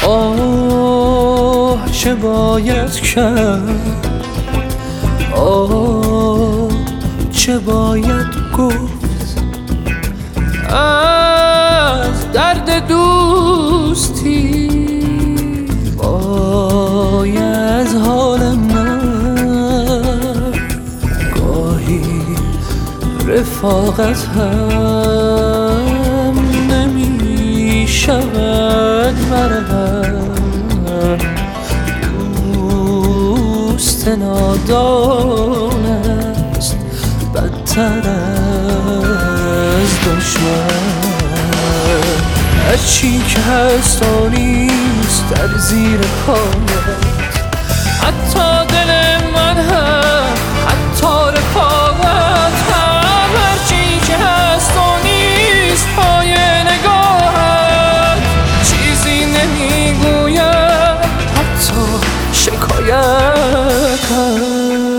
آه چه باید کرد، آه چه باید گفت از درد دوستی، باید حال من گاهی رفاقت هم نمی شود مرهم. دوست نادان است بدتر از دشمن، هرچی که هست و نیست در زیر پایت، حتی دل من هم حتی رفاقت هم، هرچی که هست و نیست پای نگاهت، چیزی نمیگویم حتی شکایت هم.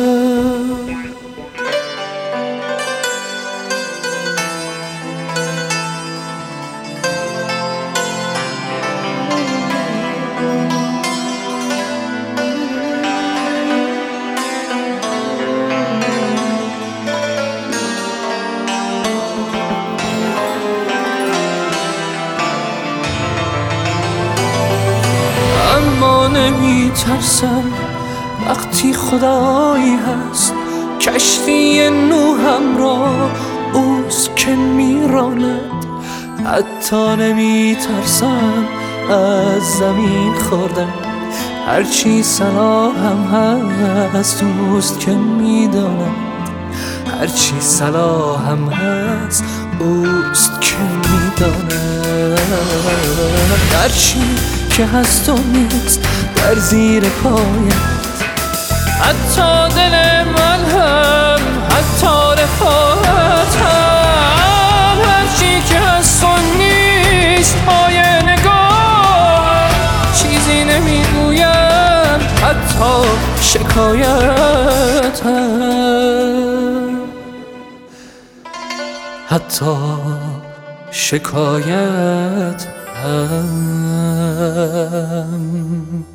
اما نمی ترسم وقتی خدایی هست، کشتی نوحم را اوست که میراند، حتی نمی ترسم از زمین خوردن، هرچی صلاحم هست اوست که میداند، هرچی صلاحم هست اوست که میداند، هرچی که هست و نیست در زیر پایت، حتی دل من هم حتی رفاقت هم، هرچی که هست و نیست پای نگاه، چیزی نمیگویم حتی شکایت هم، حتی شکایت هم.